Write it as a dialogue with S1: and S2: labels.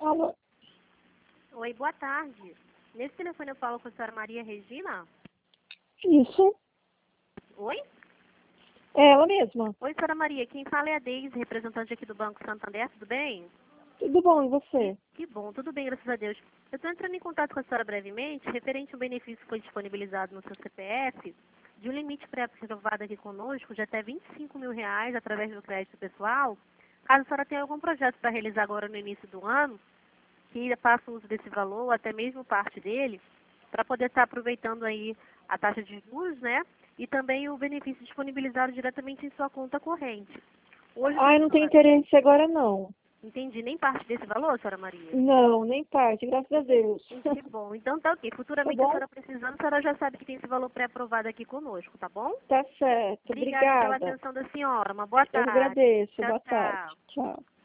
S1: Alô?
S2: Oi, boa tarde. Nesse telefone eu falo com a senhora Maria Regina?
S1: Isso.
S2: Oi?
S1: É ela mesma.
S2: Oi, senhora Maria. Quem fala é a Deise, representante aqui do Banco Santander. Tudo bem?
S1: Tudo bom, e você?
S2: Que bom, tudo bem, graças a Deus. Eu estou entrando em contato com a senhora brevemente, referente ao benefício que foi disponibilizado no seu CPF, de um limite pré-aprovado aqui conosco de até R$ 25.000 através do crédito pessoal. Caso a senhora tenha algum projeto para realizar agora no início do ano, que faça uso desse valor, ou até mesmo parte dele, para poder estar aproveitando aí a taxa de juros, né? E também o benefício disponibilizado diretamente em sua conta corrente. Hoje,
S1: Ai, não tenho interesse agora, não.
S2: entendi, nem parte desse valor, senhora Maria?
S1: Não, nem parte, graças a Deus.
S2: Que bom. Então tá ok.
S1: Tá
S2: Futuramente a
S1: bom?
S2: senhora precisando, a senhora já sabe que tem esse valor pré-aprovado aqui conosco, tá bom?
S1: Tá certo,
S2: Obrigada pela
S1: obrigada.
S2: atenção da senhora. Uma boa
S1: Eu que
S2: tarde.
S1: agradeço.
S2: Tchau,
S1: Boa tarde.
S2: tchau.
S1: Tchau.